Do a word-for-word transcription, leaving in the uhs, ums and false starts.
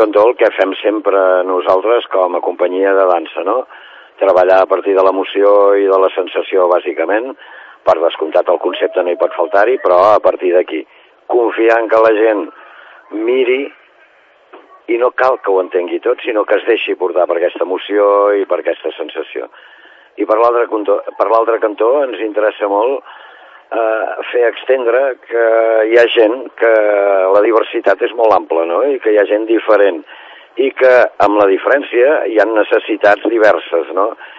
cantó el que fem sempre nosaltres com a companyia de dansa, no? Treballar a partir de l'emoció i de la sensació, bàsicament. Per descomptat el concepte no hi pot faltar-hi, però a partir d'aquí. Confiar en que la gent miri i no cal que ho entengui tot, sinó que es deixi portar per aquesta emoció i per aquesta sensació. I per l'altre cantó, per l'altre cantó ens interessa molt eh, fer extendre que hi ha gent que la diversitat és molt ampla, no? I que hi ha gent diferent i que amb la diferència hi ha necessitats diverses, no?